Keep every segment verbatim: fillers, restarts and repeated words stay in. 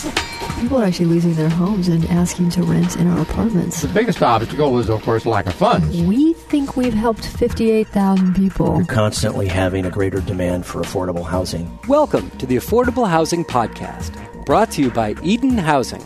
People are actually losing their homes and asking to rent in our apartments. The biggest obstacle is, of course, lack of funds. We think we've helped fifty-eight thousand people. We're constantly having a greater demand for affordable housing. Welcome to the Affordable Housing Podcast, brought to you by Eden Housing.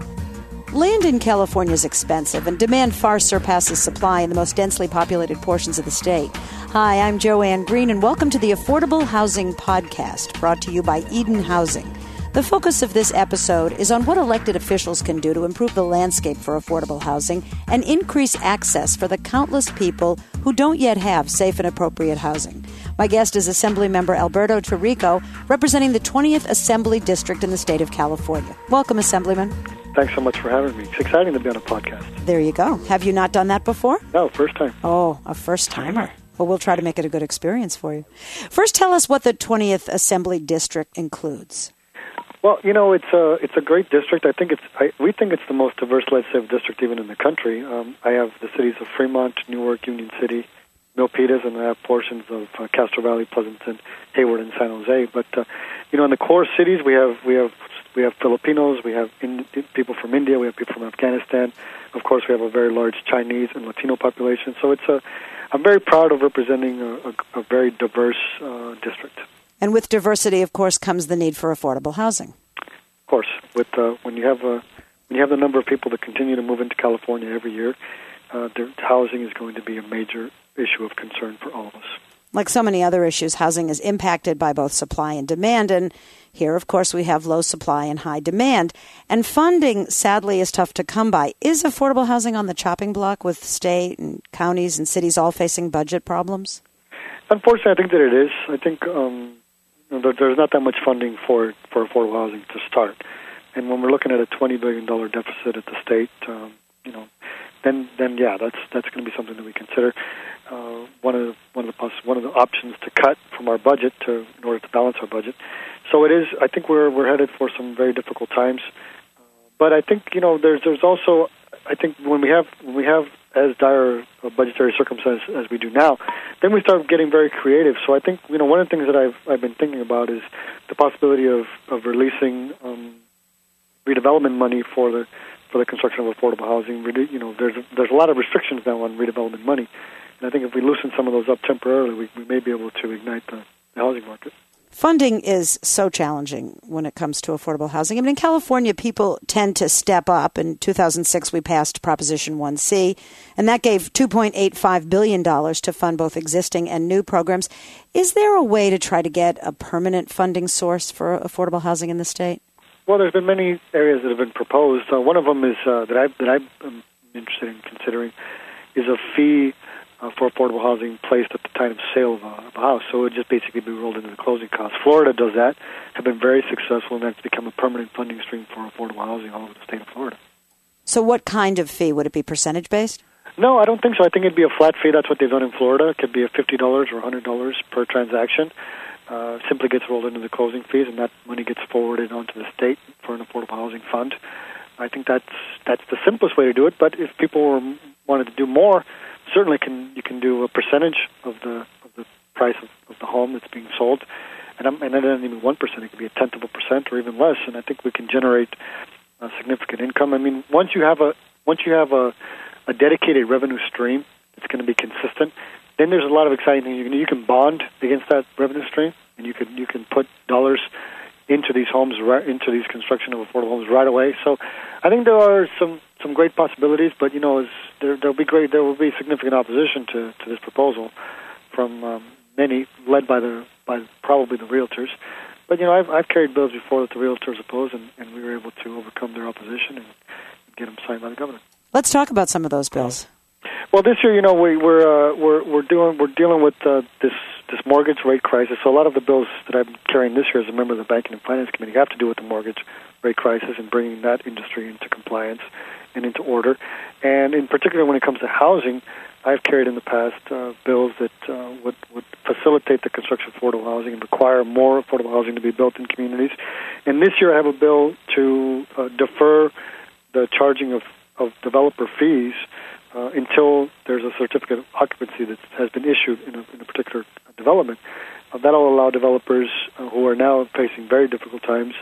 Land in California is expensive, and demand far surpasses supply in the most densely populated portions of the state. Hi, I'm Joanne Green, and welcome to the Affordable Housing Podcast, brought to you by Eden Housing. The focus of this episode is on what elected officials can do to improve the landscape for affordable housing and increase access for the countless people who don't yet have safe and appropriate housing. My guest is Assemblymember Alberto Tarrico, representing the twentieth Assembly District in the state of California. Welcome, Assemblyman. Thanks so much for having me. It's exciting to be on a podcast. There you go. Have you not done that before? No, first time. Oh, a first-timer. Well, we'll try to make it a good experience for you. First, tell us what the twentieth Assembly District includes. Well, you know, it's a it's a great district. I think it's I, we think it's the most diverse legislative district even in the country. Um, I have the cities of Fremont, Newark, Union City, Milpitas, and I have portions of uh, Castro Valley, Pleasanton, Hayward, and San Jose. But uh, you know, in the core cities, we have we have we have Filipinos, we have in, people from India, we have people from Afghanistan. Of course, we have a very large Chinese and Latino population. So it's a I'm very proud of representing a, a, a very diverse uh, district. And with diversity, of course, comes the need for affordable housing. Of course, with uh, when you have a when you have the number of people that continue to move into California every year, uh, the housing is going to be a major issue of concern for all of us. Like so many other issues, housing is impacted by both supply and demand, and here, of course, we have low supply and high demand. And funding, sadly, is tough to come by. Is affordable housing on the chopping block with state and counties and cities all facing budget problems? Unfortunately, I think that it is. I think um, there's not that much funding for for affordable housing to start. And when we're looking at a twenty billion dollars deficit at the state, um, you know, then then yeah, that's that's going to be something that we consider. Uh, one of the, one of the one of the options to cut from our budget to in order to balance our budget. So it is. I think we're we're headed for some very difficult times. Uh, but I think you know there's there's also I think when we have when we have as dire a budgetary circumstances as we do now, then we start getting very creative. So I think you know one of the things that I've I've been thinking about is the possibility of of releasing um, redevelopment money for the for the construction of affordable housing. You know, there's there's a lot of restrictions now on redevelopment money. And I think if we loosen some of those up temporarily, we, we may be able to ignite the, the housing market. Funding is so challenging when it comes to affordable housing. I mean, in California, people tend to step up. In two thousand six, we passed Proposition one C, and that gave two point eight five billion dollars to fund both existing and new programs. Is there a way to try to get a permanent funding source for affordable housing in the state? Well, there's been many areas that have been proposed. Uh, one of them is uh, that I that I'm interested in considering is a fee Uh, for affordable housing placed at the time of sale of a, of a house. So it would just basically be rolled into the closing costs. Florida does that, have been very successful, and that's become a permanent funding stream for affordable housing all over the state of Florida. So what kind of fee? Would it be percentage-based? No, I don't think so. I think it'd be a flat fee. That's what they've done in Florida. It could be a fifty dollars or one hundred dollars per transaction. Uh, simply gets rolled into the closing fees, and that money gets forwarded onto the state for an affordable housing fund. I think that's that's the simplest way to do it, but if people were, wanted to do more, certainly can you can do a percentage of the of the price of, of the home that's being sold, and, I'm, and that doesn't even one percent. It could be a tenth of a percent or even less. And I think we can generate a significant income. I mean, once you have a once you have a, a dedicated revenue stream that's going to be consistent, then there's a lot of exciting things you can do. You can bond against that revenue stream, and you can you can put dollars into these homes, right, into these construction of affordable homes right away. So I think there are some, some great possibilities, but, you know, as there there'll be great there will be significant opposition to, to this proposal from um, many, led by the by probably the realtors. But, you know, I've, I've carried bills before that the realtors opposed, and, and we were able to overcome their opposition and get them signed by the governor. Let's talk about some of those bills. Well, this year, you know, we, we're uh, we're we're doing we're dealing with uh, this this mortgage rate crisis. So a lot of the bills that I'm carrying this year as a member of the Banking and Finance Committee have to do with the mortgage rate crisis and bringing that industry into compliance and into order. And in particular, when it comes to housing, I've carried in the past uh, bills that uh, would would facilitate the construction of affordable housing and require more affordable housing to be built in communities. And this year, I have a bill to uh, defer the charging of of developer fees Uh, until there's a certificate of occupancy that has been issued in a, in a particular development. Uh, that'll allow developers uh, who are now facing very difficult times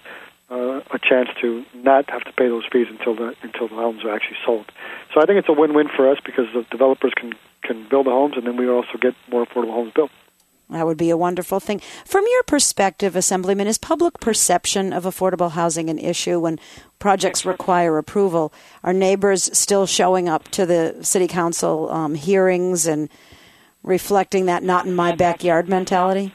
uh, a chance to not have to pay those fees until the until the homes are actually sold. So I think it's a win-win for us because the developers can, can build the homes, and then we also get more affordable homes built. That would be a wonderful thing. From your perspective, Assemblyman, is public perception of affordable housing an issue when projects require approval? Are neighbors still showing up to the city council um, hearings and reflecting that not in my backyard mentality?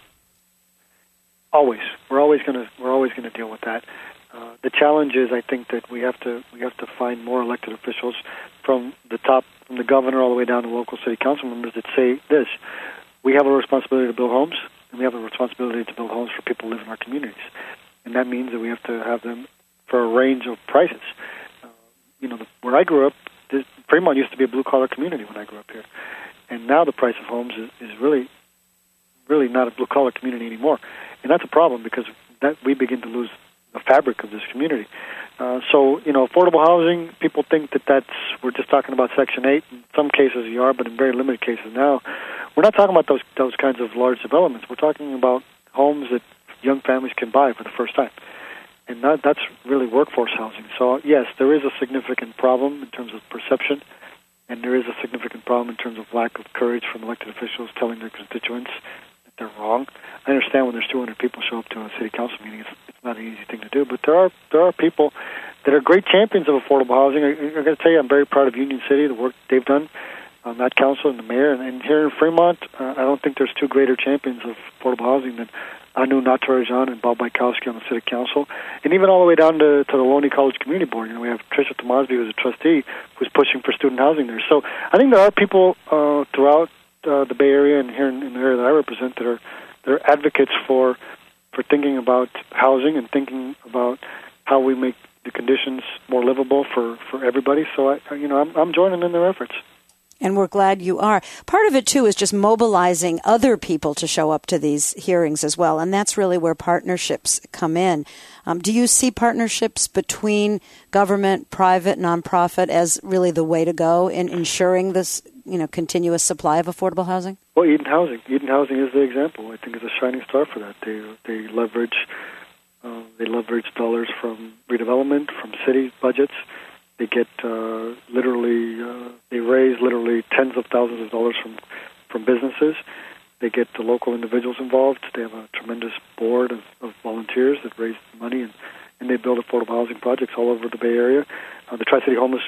Always, we're always going to we're always going to deal with that. Uh, the challenge is, I think, that we have to we have to find more elected officials from the top, from the governor all the way down to local city council members that say this: we have a responsibility to build homes, and we have a responsibility to build homes for people who live in our communities, and that means that we have to have them for a range of prices. Uh, you know, the, where I grew up, this, Fremont used to be a blue collar community when I grew up here, and now the price of homes is, is really, really not a blue collar community anymore. And that's a problem because that we begin to lose the fabric of this community. Uh, so, you know, affordable housing, people think that that's, we're just talking about Section eight. In some cases you are, but in very limited cases now. We're not talking about those those kinds of large developments. We're talking about homes that young families can buy for the first time. And that, that's really workforce housing. So, yes, there is a significant problem in terms of perception, and there is a significant problem in terms of lack of courage from elected officials telling their constituents they're wrong. I understand when there's two hundred people show up to a city council meeting, it's, it's not an easy thing to do. But there are there are people that are great champions of affordable housing. I, I got to tell you, I'm very proud of Union City, the work they've done on that council and the mayor. And, and here in Fremont, uh, I don't think there's two greater champions of affordable housing than Anu Natarajan and Bob Bykowski on the city council, and even all the way down to, to the Loney College Community Board. You know, we have Tricia Tomasby, who's a trustee, who's pushing for student housing there. So I think there are people uh, throughout Uh, the Bay Area and here in, in the area that I represent that are that are advocates for for thinking about housing and thinking about how we make the conditions more livable for, for everybody. So I, you know, I'm, I'm joining in their efforts. And we're glad you are. Part of it, too, is just mobilizing other people to show up to these hearings as well, and that's really where partnerships come in. Um, do you see partnerships between government, private, nonprofit as really the way to go in ensuring this, you know, continuous supply of affordable housing? Well, Eden Housing. Eden Housing is the example. I think it's a shining star for that. They they leverage uh, they leverage dollars from redevelopment, from city budgets. They get uh, literally, uh, they raise literally tens of thousands of dollars from, from businesses. They get the local individuals involved. They have a tremendous board of, of volunteers that raise money, and, and they build affordable housing projects all over the Bay Area. Uh, the Tri-City Homeless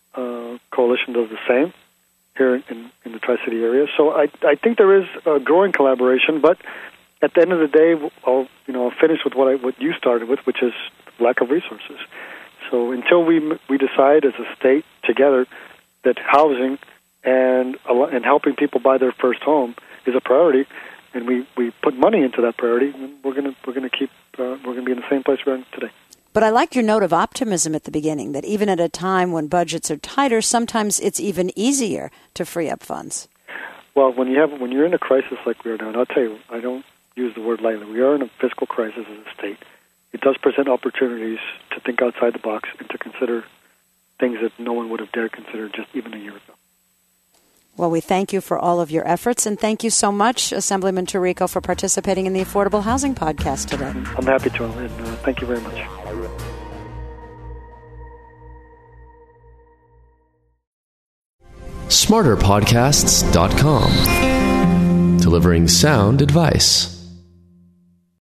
uh, Coalition does the same here in, in the Tri-City area. So I, I think there is a growing collaboration, but at the end of the day, I'll, you know, I'll finish with what, I, what you started with, which is lack of resources. So until we we decide as a state together that housing and and helping people buy their first home is a priority, and we, we put money into that priority, we're gonna we're gonna keep uh, we're gonna be in the same place we're in today. But I like your note of optimism at the beginning that even at a time when budgets are tighter, sometimes it's even easier to free up funds. Well, when you have when you're in a crisis like we are now, and I'll tell you, I don't use the word lightly. We are in a fiscal crisis as a state. It does present opportunities to think outside the box and to consider things that no one would have dared consider just even a year ago. Well, we thank you for all of your efforts, and thank you so much, Assemblyman Tirico, for participating in the Affordable Housing Podcast today. I'm happy to, and uh, thank you very much. smarter podcasts dot com, delivering sound advice.